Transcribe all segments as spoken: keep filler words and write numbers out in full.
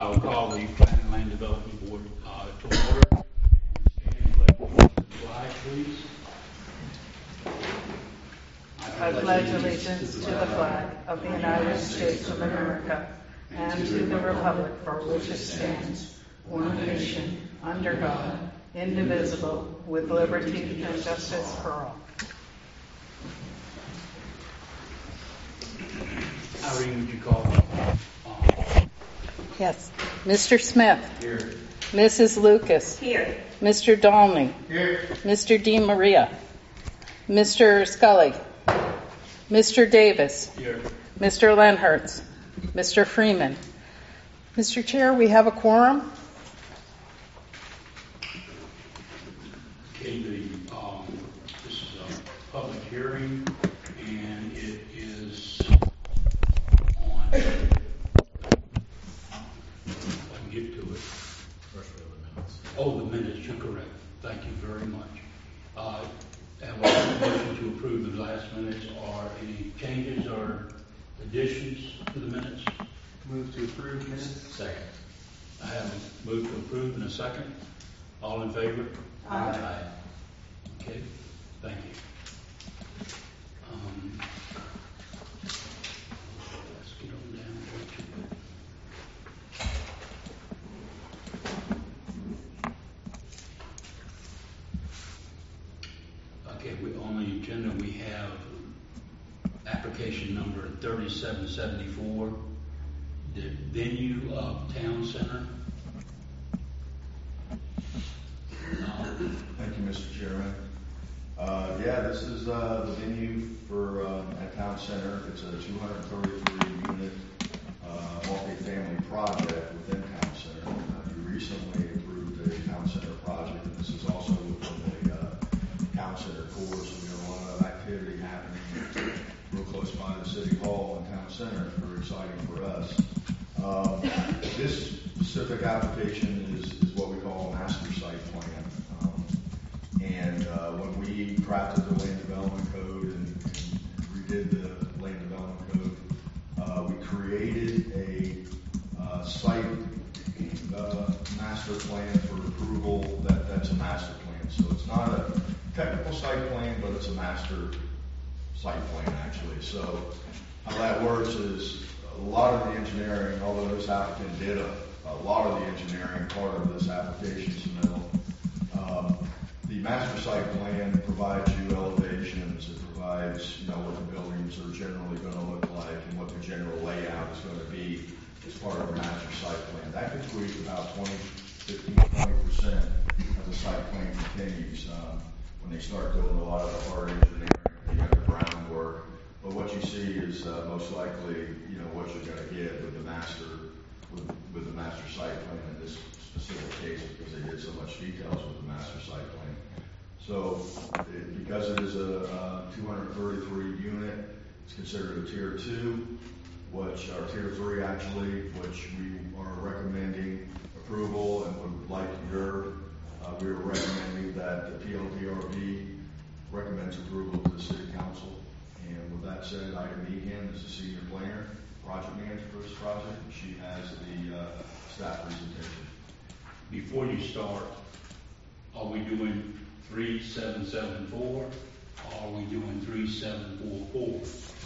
I'll call the Planning and Land Development Board uh, to order. And stand and pledge the flag, please. I pledge allegiance to the flag of the United States of America and to the republic for which it stands, one nation, under God, indivisible, with liberty and justice for all. Irene, would you call? Yes. Mister Smith. Here. Missus Lucas. Here. Mister Dolney. Here. Mister DeMaria. Mister Scully. Mister Davis. Here. Mister Lenhertz. Mister Freeman. Mister Chair, we have a quorum. Okay, the, um, this is a public hearing, and it is on, if I can get to it. First we have the minutes. Oh, the minutes, you're correct. Thank you very much. Uh, have a motion to approve the last minutes, or any changes or additions to the minutes? Move to approve minutes. Second. I have a move to approve in a second. All in favor? Aye. Okay, thank you. Um, let's get on down to it. Okay, we, on the agenda we have application number thirty-seven seventy-four, the venue of Town Center. Um, Thank you, Mister Chairman. Uh, yeah, this is uh, the venue for um, at Town Center. It's a two hundred thirty-three unit uh, multifamily project within Town Center. Uh, you recently approved a Town Center project, and this is also within the uh, Town Center core. So we have a lot of activity happening real close by the City Hall and Town Center. It's very exciting for us. Um, this specific application is, is what we call a master site plan. Um, and uh, when we crafted the land development code and, and redid the land development code, uh, we created a uh, site uh, master plan for approval. That, that's a master plan. So it's not a technical site plan, but it's a master site plan actually. So how that works is a lot of the engineering, although this applicant did a, a lot of the engineering part of this application submittal, um, the master site plan provides you elevations. It provides, you know, what the buildings are generally going to look like and what the general layout is going to be as part of the master site plan. That could tweak about twenty, fifteen, twenty percent as the site plan continues. Um, when they start doing a lot of the hard engineering, you have the groundwork. But what you see is uh, most likely, you know, what you're going to get with the master, with, with the master site plan in this specific case, because they did so much details with the master site plan. So, it, because it is a uh, two hundred thirty-three unit, it's considered a tier two, which are tier three actually, which we are recommending approval and would like your, uh, we are recommending that the P L D R B recommends approval to the City Council. And with that said, Ida Meehan is the senior planner, project manager for this project. She has the uh, staff presentation. Before you start, are we doing three seven seven four, or are we doing three seven four four?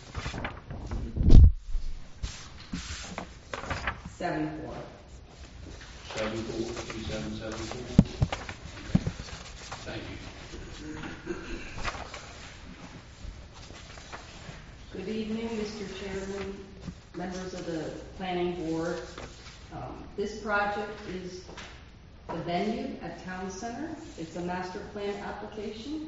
Seven four. Seven four, three seven seven four? Thank you. Good evening, Mister Chairman, members of the Planning Board. Um, this project is the venue at Town Center. It's a master plan application.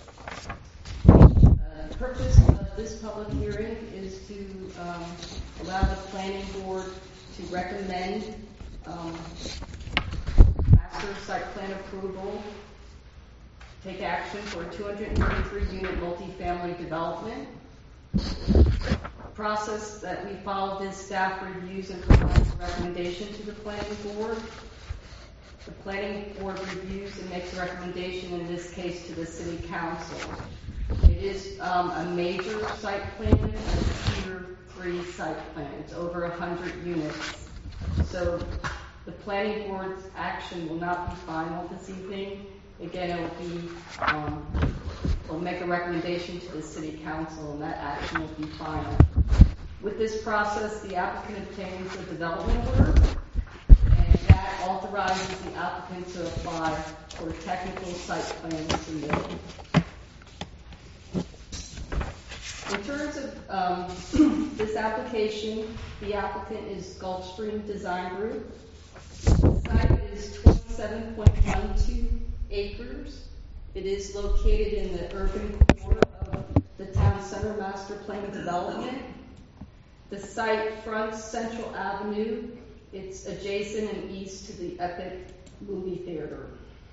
Uh, the purpose of this public hearing is to um, allow the Planning Board to recommend um, master site plan approval, take action for a two hundred thirty-three unit multifamily development. Process that we followed is staff reviews and provides a recommendation to the planning board. The planning board reviews and makes a recommendation, in this case, to the city council. It is um, a major site plan, a tier three site plan. It's over one hundred units. So the planning board's action will not be final this evening. Again, it will be, um, we'll make a recommendation to the city council, and that action will be final. With this process, the applicant obtains a development order, and that authorizes the applicant to apply for a technical site plan submittal. In terms of um, this application, the applicant is Gulfstream Design Group. The site is twenty-seven point one two acres. It is located in the urban core of the town center master plan development. The site fronts Central Avenue. It's adjacent and east to the Epic Movie Theater.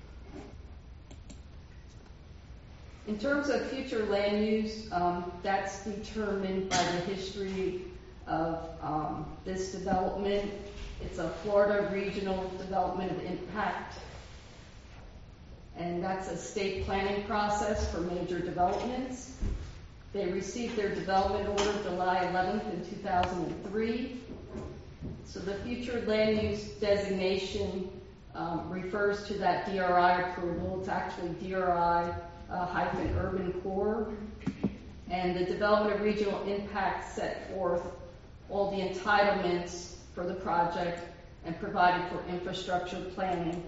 In terms of future land use, um, that's determined by the history of um, this development. It's a Florida Regional Development of Impact, and that's a state planning process for major developments. They received their development order July eleventh in two thousand three. So the future land use designation um, refers to that D R I approval. It's actually D R I uh, hyphen urban core. And the development of regional impact set forth all the entitlements for the project and provided for infrastructure planning.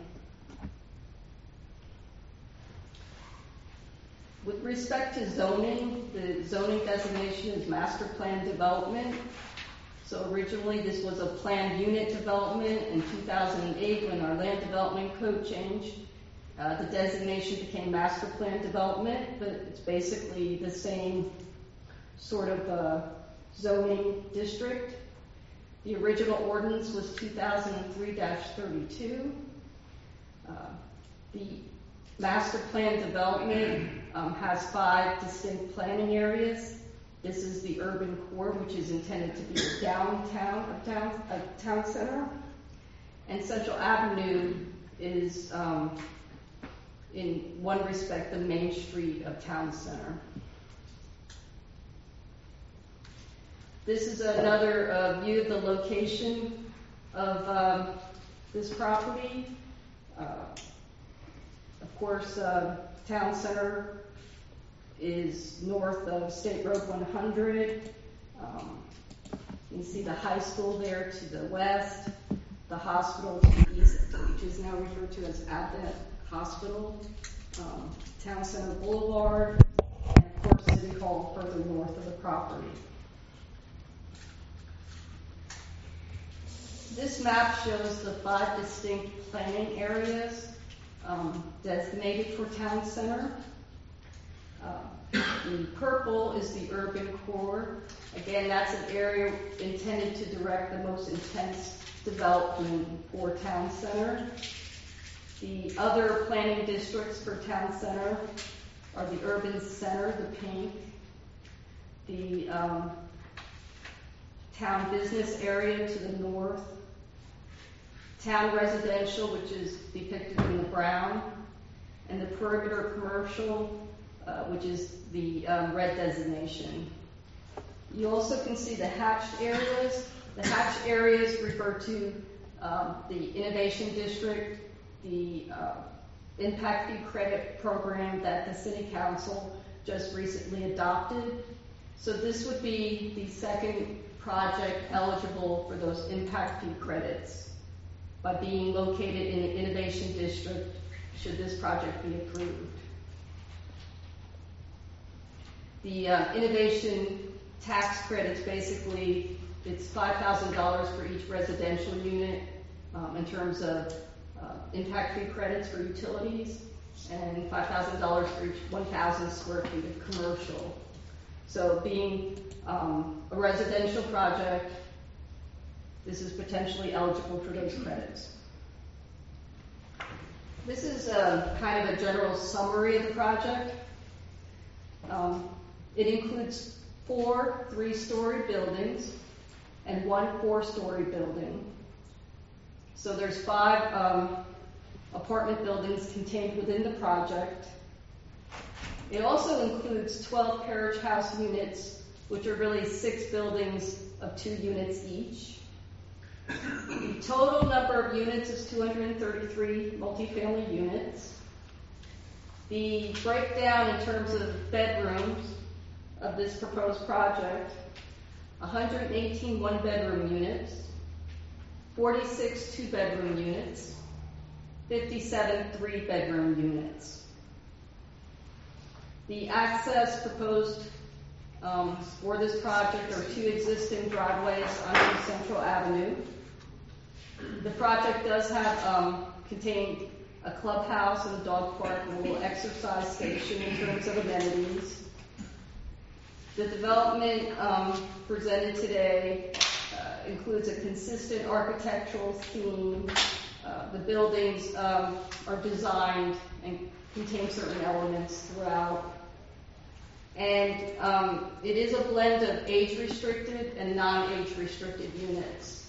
With respect to zoning, the zoning designation is master plan development. So originally this was a planned unit development. In two thousand eight, when our land development code changed, uh, the designation became master plan development, but it's basically the same sort of uh, zoning district. The original ordinance was two thousand three dash thirty-two. Uh, the master plan development um, has five distinct planning areas. This is the urban core, which is intended to be the downtown of town, of town center. And Central Avenue is, um, in one respect, the main street of town center. This is another uh, view of the location of um, this property. Uh, of course, uh, town center is north of State Road one hundred. Um, you can see the high school there to the west, the hospital to the east, which is now referred to as Advent Hospital, um, Town Center Boulevard, and of course City Hall further north of the property. This map shows the five distinct planning areas um, designated for town center. Uh, the purple is the urban core. Again, that's an area intended to direct the most intense development for town center. The other planning districts for town center are the urban center, the pink, the um, town business area to the north, town residential, which is depicted in the brown, and the perimeter commercial, uh, which is the um, red designation. You also can see the hatched areas. The hatched areas refer to um, the innovation district, the uh, impact fee credit program that the city council just recently adopted. So this would be the second project eligible for those impact fee credits by being located in the innovation district should this project be approved. The uh, innovation tax credits, basically, it's five thousand dollars for each residential unit um, in terms of uh, impact fee credits for utilities, and five thousand dollars for each one thousand square feet of commercial. So being um, a residential project, this is potentially eligible for those credits. This is a, kind of a general summary of the project. Um, it includes four three-story buildings and one four-story building. So there's five um, apartment buildings contained within the project. It also includes twelve carriage house units, which are really six buildings of two units each. The total number of units is two hundred thirty-three multifamily units. The breakdown in terms of bedrooms of this proposed project, one hundred eighteen one-bedroom units, forty-six two-bedroom units, fifty-seven three-bedroom units. The access proposed um, for this project are two existing driveways under Central Avenue. The project does have um, contain a clubhouse and a dog park and a little exercise station in terms of amenities. The development um, presented today uh, includes a consistent architectural theme. Uh, the buildings um, are designed and contain certain elements throughout. And um, it is a blend of age-restricted and non-age restricted units.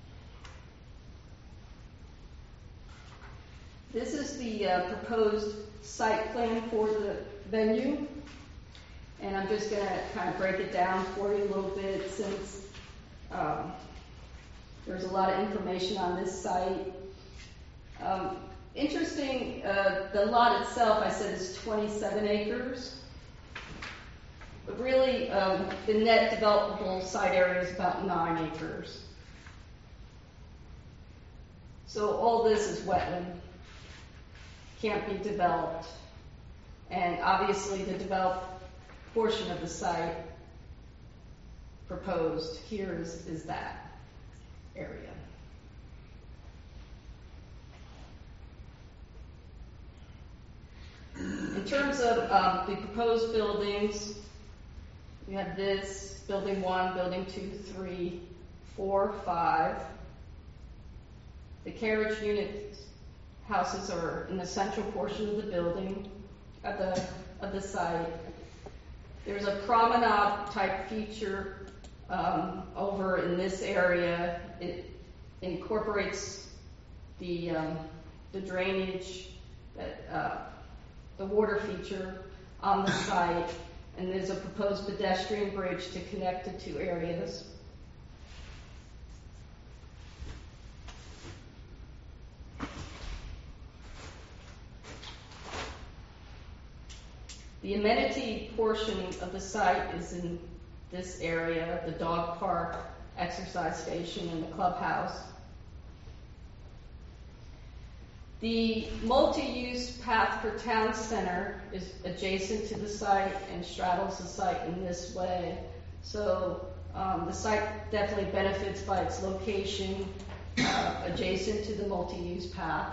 This is the uh, proposed site plan for the venue. And I'm just going to kind of break it down for you a little bit since um, there's a lot of information on this site. Um, interesting, uh, the lot itself, I said, is twenty-seven acres. But really, um, the net developable site area is about nine acres. So all this is wetland, can't be developed. And obviously the developed portion of the site proposed here is, is that area. In terms of um, the proposed buildings, we have this, building one, building two, three, four, five. The carriage unit houses are in the central portion of the building, of the, of the site. There's a promenade type feature um, over in this area. It incorporates the, um, the drainage, that, uh, the water feature on the site. And there's a proposed pedestrian bridge to connect the two areas. The amenity portion of the site is in this area, the dog park, exercise station, and the clubhouse. The multi-use path for town center is adjacent to the site and straddles the site in this way. So um, the site definitely benefits by its location uh, adjacent to the multi-use path.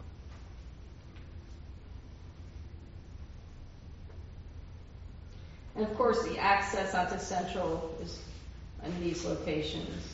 And of course the access onto Central is in these locations.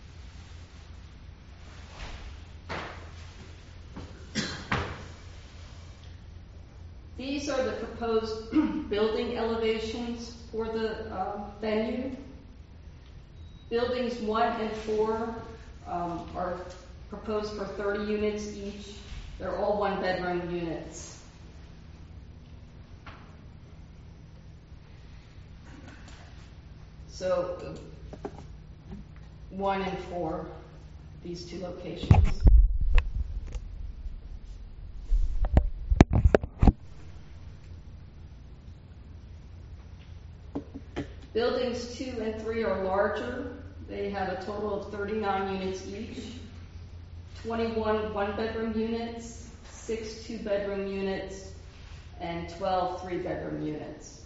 These are the proposed building elevations for the uh, venue. Buildings one and four um, are proposed for thirty units each. They're all one bedroom units. So one and four, these two locations. Buildings two and three are larger. They have a total of thirty-nine units each, twenty-one one-bedroom units, six two-bedroom units, and twelve three-bedroom units.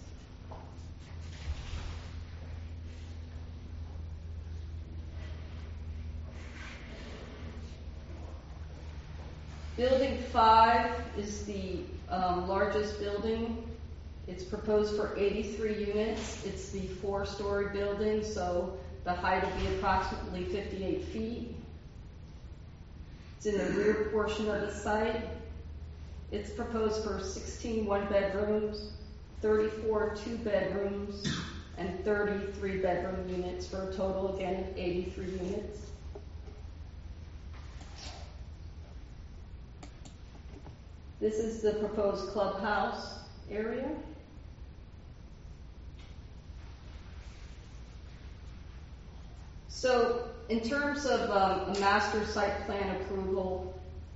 Building five is the um, largest building. It's proposed for eighty-three units. It's the four-story building, so the height will be approximately fifty-eight feet. It's in the rear portion of the site. It's proposed for sixteen one-bedrooms, thirty-four two-bedrooms, and thirty three-bedroom units for a total, again, of eighty-three units. This is the proposed clubhouse area. So in terms of um, a master site plan approval,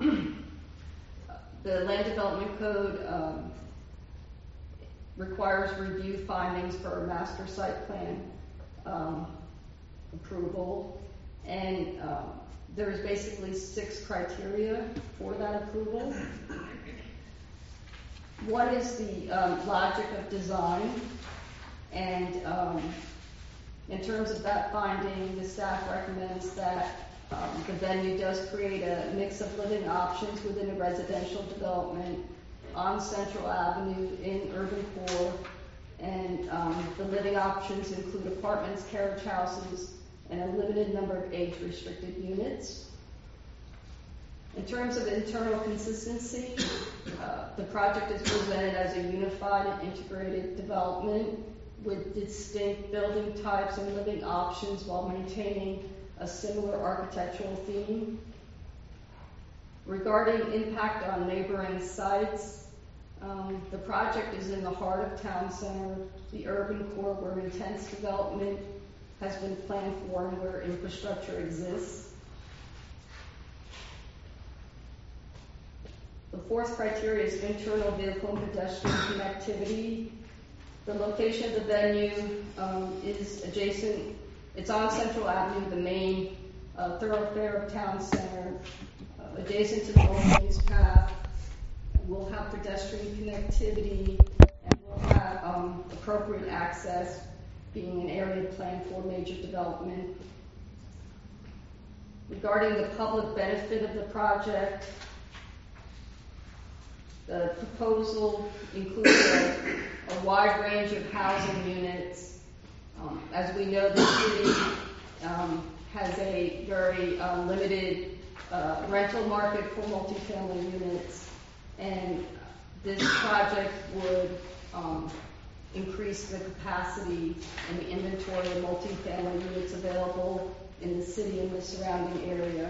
the Land Development Code um, requires review findings for a master site plan um, approval, and um, there's basically six criteria for that approval. One is the um, logic of design, and um, in terms of that finding, the staff recommends that um, the venue does create a mix of living options within a residential development on Central Avenue in urban core, and um, the living options include apartments, carriage houses, and a limited number of age-restricted units. In terms of internal consistency, uh, the project is presented as a unified and integrated development with distinct building types and living options while maintaining a similar architectural theme. Regarding impact on neighboring sites, um, the project is in the heart of town center, the urban core where intense development has been planned for and where infrastructure exists. The fourth criteria is internal vehicle and pedestrian connectivity. The location of the venue um, is adjacent, it's on Central Avenue, the main uh, thoroughfare of town center, uh, adjacent to the Old Maze Path. We'll have pedestrian connectivity, and we'll have um, appropriate access, being an area planned for major development. Regarding the public benefit of the project, the proposal includes a, a wide range of housing units. Um, as we know, the city um, has a very uh, limited uh, rental market for multifamily units, and this project would um, increase the capacity and the inventory of multifamily units available in the city and the surrounding area,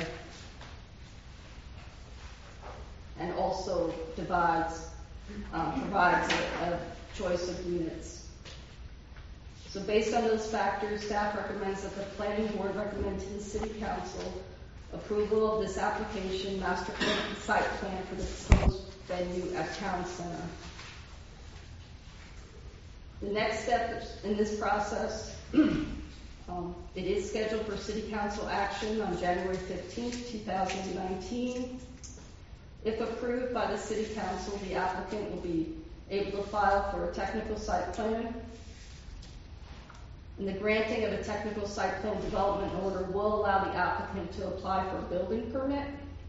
and also divides, um, provides a, a choice of units. So based on those factors, staff recommends that the planning board recommend to the city council approval of this application, master plan, site plan for the proposed venue at town center. The next step in this process, um, it is scheduled for city council action on January fifteenth, two thousand nineteen. If approved by the city council, the applicant will be able to file for a technical site plan. And the granting of a technical site plan development order will allow the applicant to apply for a building permit.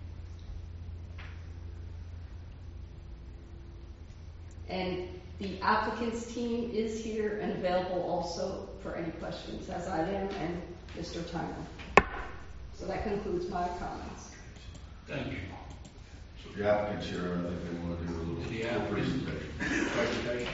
And the applicant's team is here and available also for any questions, as I am and Mister Tyner. So that concludes my comments. Thank you. So the applicant's here, and I think they want to do a little Did the little applicant presentation. presentation?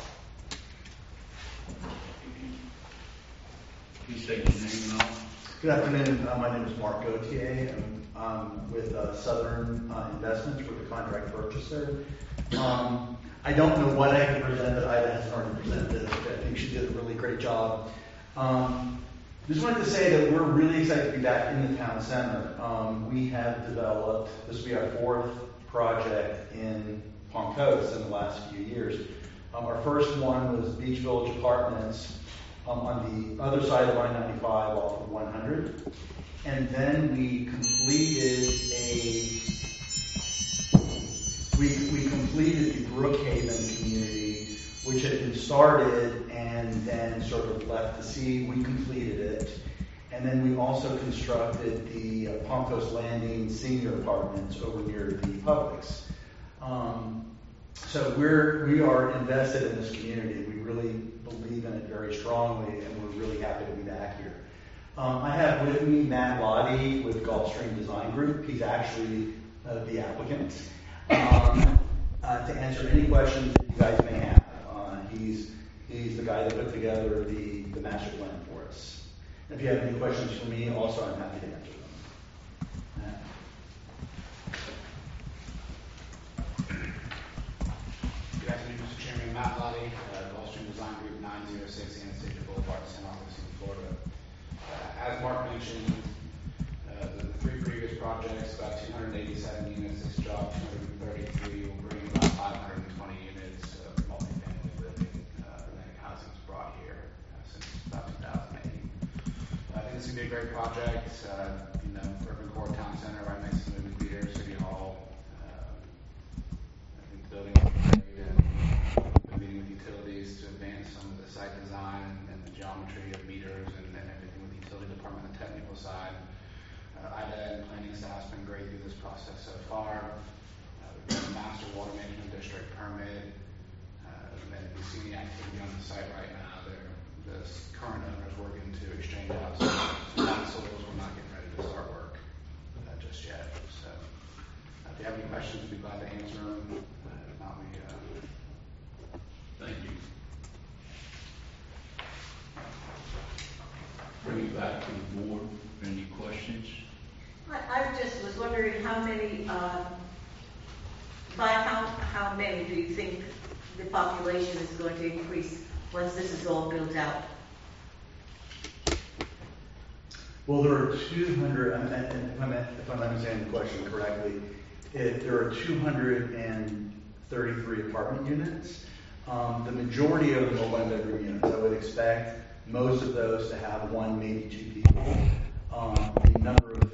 Please state your name and all. Good afternoon. Uh, my name is Mark Gauthier. I'm um, with uh, Southern uh, Investments. We're the contract purchaser. Um, I don't know what I can present that Ida hasn't already presented. I think she did a really great job. Um, just wanted to say that we're really excited to be back in the town center. Um, we have developed, this will be our fourth project in Palm Coast in the last few years. Um, our first one was Beach Village Apartments um, on the other side of I ninety-five off of one hundred. And then we completed a We, we completed the Brookhaven community, which had been started and then sort of left to sea. We completed it. And then we also constructed the uh, Palm Coast Landing senior apartments over near the Publix. Um, so we're, we are invested in this community. We really believe in it very strongly, and we're really happy to be back here. Um, I have with me Matt Lottie with Gulfstream Design Group. He's actually uh, the applicant. Um, uh, to answer any questions that you guys may have. Uh, he's he's the guy that put together the, the master plan for us. And if you have any questions for me, also I'm happy to answer them. Good afternoon, Mister Chairman. Matt Lottie, uh, Gulfstream Design Group, nine oh six Anastasia Boulevard, San Augustine, Florida. Uh, as Mark mentioned, about two hundred thirty-three, will bring about five hundred twenty units of multifamily living, uh, Atlantic housing is brought here uh, since about two thousand eight. I think this is going to be a great project. Uh, you know, urban core town center, right next to the movie theater, city hall. Uh, I think the building will be great, and we're meeting with utilities to advance some of the site design and, and the geometry of meters and, and everything with the utility department on the technical side. Uh, I D A and planning staff's been great through this process so far. Uh, we've got a master water management district permit. Uh, and we see the activity on the site right now. They're, the current owner's working to exchange out some soils. We're not getting ready to start work uh, just yet. So uh, if you have any questions, we'd be glad to answer them. Uh, if not, we uh, Thank you. Bring it back to the board. Any questions? I, I just was wondering how many, uh, by how, how many do you think the population is going to increase once this is all built out? Well, there are two hundred, and and if I'm, if I'm understanding the question correctly, it, there are two hundred thirty-three apartment units. Um, the majority of them are one-bedroom units. I would expect most of those to have one, maybe two people. Um, the number of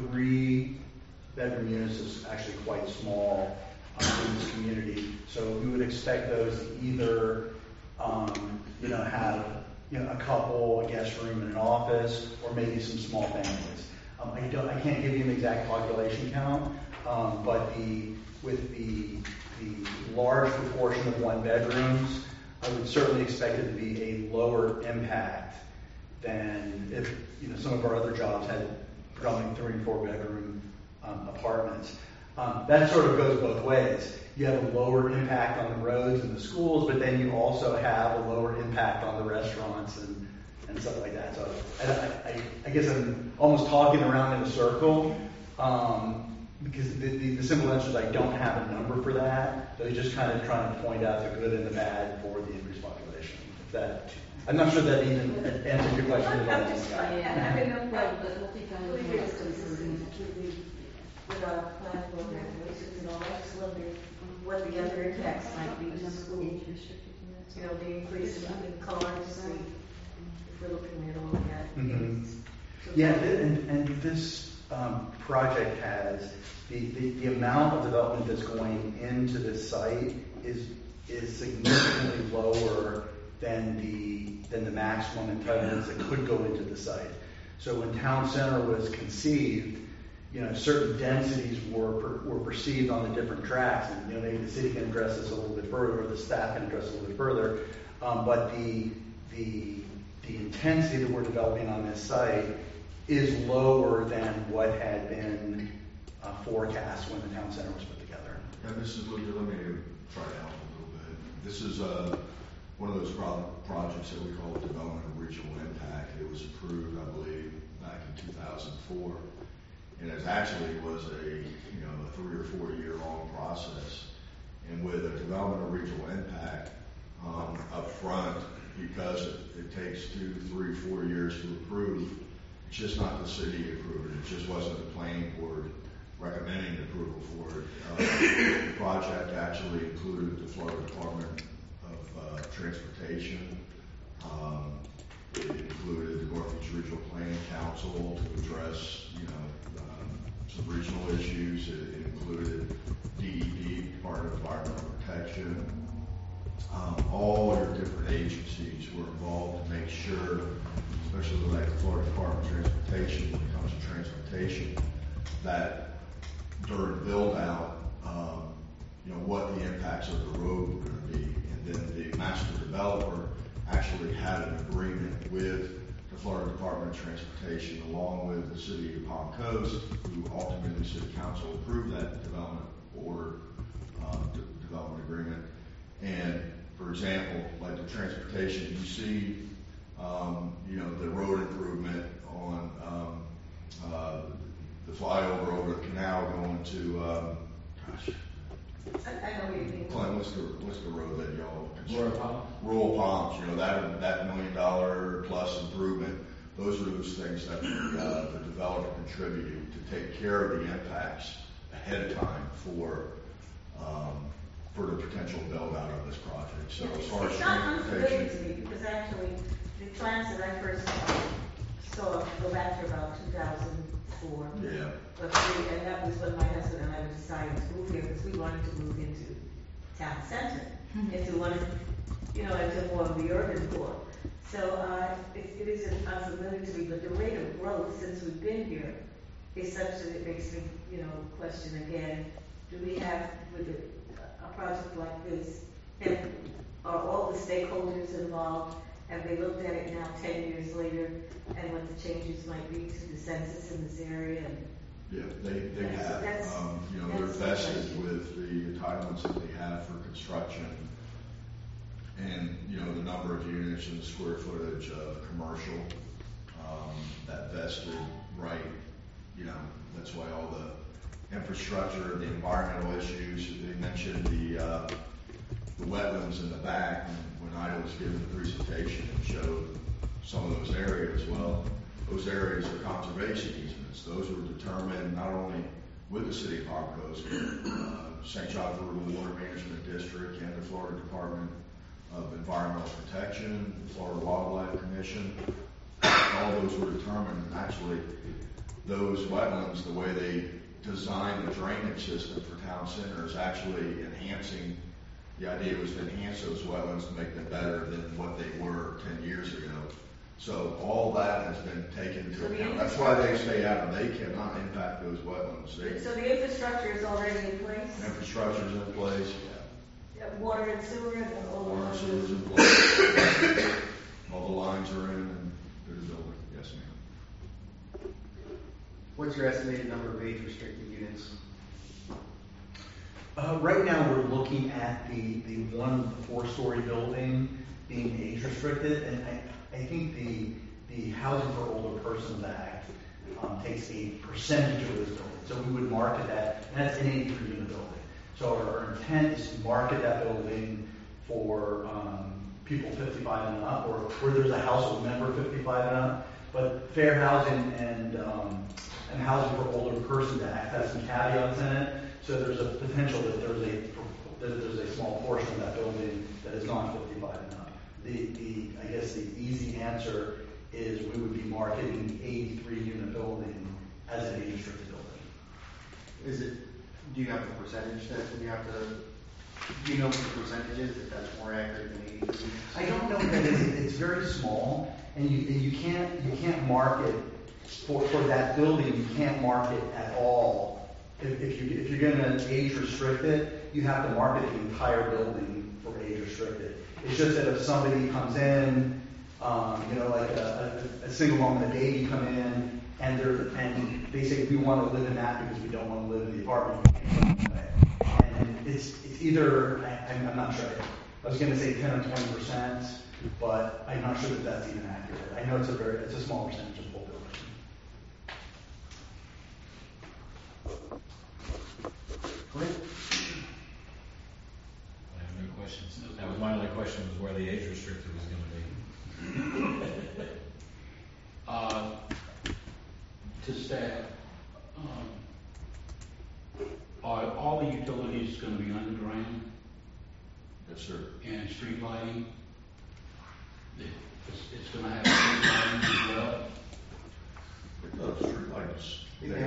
three-bedroom units is actually quite small um, in this community. So we would expect those to either, um, you know, have you know a couple, a guest room, and an office, or maybe some small families. Um, I don't, I can't give you an exact population count, um, but the with the the large proportion of one bedrooms, I would certainly expect it to be a lower impact than if you know some of our other jobs had predominantly three and four bedroom um, apartments. Um, that sort of goes both ways. You have a lower impact on the roads and the schools, but then you also have a lower impact on the restaurants and, and stuff like that. So I, I, I guess I'm almost talking around in a circle um, because the, the, the simple answer is I don't have a number for that. So just kind of trying to point out the good and the bad for the increased population. If that, I'm not sure that even answers your question. I'm just, I, I have no Well, problem. but multifamily We were homes just considered- with our plan for regulations and all that, just wondering what the other impacts might be to school. You know, the increase in in cars, the, if we're looking at all of that. Mhm. So- Yeah, th- and, and this um, project has the, the, the amount of development that's going into this site is is significantly lower than the than the maximum entitlements that could go into the site. So when Town Center was conceived, you know, certain densities were per, were perceived on the different tracks, and you know, maybe the city can address this a little bit further, or the staff can address it a little bit further. Um, but the the the intensity that we're developing on this site is lower than what had been uh, forecast when the town center was put together. Yeah, Missus Luca, let me try to help a little bit. This is uh, one of those pro- projects that we call Development of Regional Impact. It was approved, I believe, back in two thousand four. And it actually was a, you know, a three or four year long process. And with a development of regional impact um, up front, because it, it takes two, three, four years to approve, it's just not the city approving it. It just wasn't the planning board recommending approval for it. Uh, the project actually included the Florida Department of uh, Transportation. Um, it included the Northeast Regional Planning Council to address, you know, um, some regional issues. It, it included D E P, Department of Environmental Protection. Um, all your different agencies were involved to make sure, especially like the Florida Department of Transportation, when it comes to transportation, that during build out, um, you know, what the impacts of the road were going to be. And then the master developer actually had an agreement with the Florida Department of Transportation along with the city of Palm Coast, who ultimately city council approved that development order, uh, de- development agreement. And for example, like the transportation, you see, um, you know, the road improvement on um, uh, the flyover over the canal going to, um, gosh, I, I know what you mean. Clint, what's the what's the road that y'all? Royal Palms? Rural Palms, you know, that that million dollar plus improvement. Those are those things that the, uh, the developer contributed to take care of the impacts ahead of time for, um, for the potential build out of this project. So as far as It's not unfamiliar transportation. to me, because actually, the plans that I first uh, saw go back to about two thousand four. Yeah. But we, and that was when my husband and I were deciding to move here, because we wanted to move into town center, into one of, you know, into more of the urban core. So, uh, it, it is unfamiliar to me, but the rate of growth since we've been here is such that it makes me, you know, question again, do we have, with a, a project like this, have, are all the stakeholders involved? Have they looked at it now ten years later, and what the changes might be to the census in this area? And Yeah, they, they That's- have, that's- um, you know, they're that's the vested question. with the entitlements that they have for construction and, you know, the number of units and the square footage of commercial, um, that vested right, you know, that's why all the infrastructure, the environmental issues, they mentioned the, uh, the wetlands in the back, when when Ida was giving the presentation and showed some of those areas, well, those areas are conservation easements. Those were determined not only with the city of Palm Coast, but uh, Saint John River Water Management District and the Florida Department of Environmental Protection, the Florida Wildlife Commission. All those were determined, and actually those wetlands, the way they designed the drainage system for town center is actually enhancing. The idea was to enhance those wetlands to make them better than what they were ten years ago. So all that has been taken into So the account. That's why they stay out. They cannot impact those wetlands. They, so the infrastructure is already in place? infrastructure's in place. Uh, Water and sewer and all the Water and sewer's in lines? place. All the lines are in and through the building. Yes, ma'am. What's your estimated number of age-restricted units? Uh, right now, we're looking at the, the one four-story building being age restricted, and I, I think the, the Housing for Older Persons Act um, takes a percentage of this building. So we would market that, and that's an eighty-three unit building. So our, our intent is to market that building for um, people fifty-five and up, or where there's a household member fifty-five and up. But Fair Housing and um, and Housing for Older Persons Act has some caveats in it. So there's a potential that there's a that there's a small portion of that building that is not fifty-five and up. The the I guess the easy answer is we would be marketing the eighty-three unit building as an age restricted building. Is it, do you have the percentage that you have to, do you know what the percentage is, if that's more accurate than eighty-three? I don't know that it's, it's very small, and you you can't you can't market for for that building. You can't market at all. If, if you if you're going to age restrict it, you have to market the entire building for age restricted. It's just that if somebody comes in, um, you know, like a, a, a single mom and a baby come in, and they're and they say we want to live in that because we don't want to live in the apartment. And it's it's either I, I'm, I'm not sure. I was going to say ten or twenty percent, but I'm not sure that that's even accurate. I know it's a very it's a small percentage of the whole building. Great. I have no questions. That was my only question, was where the age restricted was going to be. Uh, to staff, um, are all the utilities going to be underground Yes, sir. and street lighting? It's, it's going to have street lighting as well? The street lights.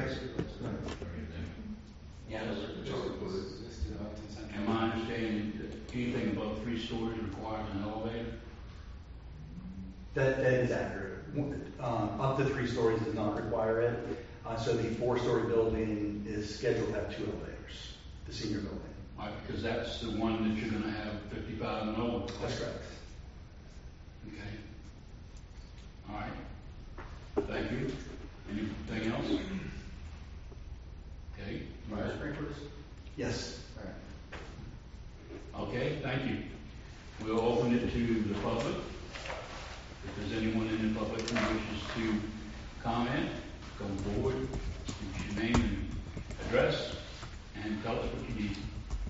Yes. It's already put in. Am I understanding that anything above three stories requires an elevator? That that is accurate. Um, up to three stories does not require it. Uh, so the four-story building is scheduled to have two elevators. The senior building. Right, because that's the one that you're going to have fifty-five and over. That's correct. Okay. All right. Thank you. Anything else? Okay. Fire sprinklers? Yes. All right. Okay, thank you. We'll open it to the public. If there's anyone in the public who wishes to comment, come forward, give your name and address, and tell us what you need.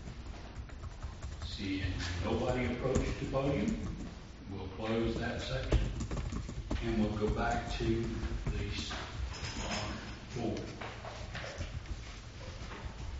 See nobody approach the podium, we'll close that section, and we'll go back to the uh, floor.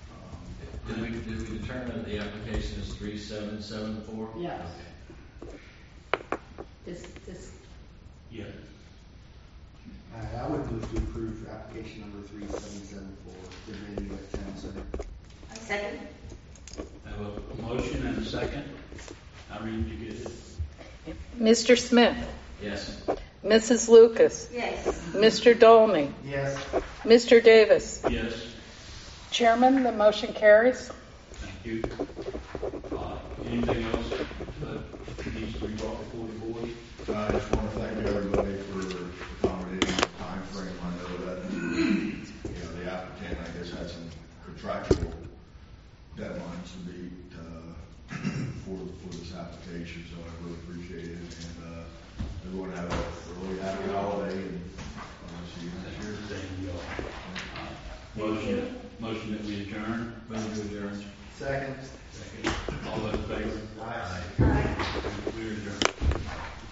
Did we, did we determine that the application is three seven seven four? Yes. Okay. This, this, Yeah. Uh, I would move to approve application number three seven seven four, the venue at Town Center. Second? I have a motion and a second. Irene, did you get it? Mister Smith, Yes. Missus Lucas, Yes. Mister Dolney, Yes. Mister Davis. Yes. Chairman, the motion carries. Thank you. Uh, anything else that needs to be brought before the board? I just want to thank everybody for accommodating the time frame. I know that, you know, the applicant, I guess, had some contractual deadlines to meet, uh, for, for this application, so I really appreciate it. And, uh, everyone have a really happy holiday, and I'll see you next year. Thank you all. Uh, Motion, motion that we adjourn. Move to adjourn. Second. Second. All those in favor? Aye.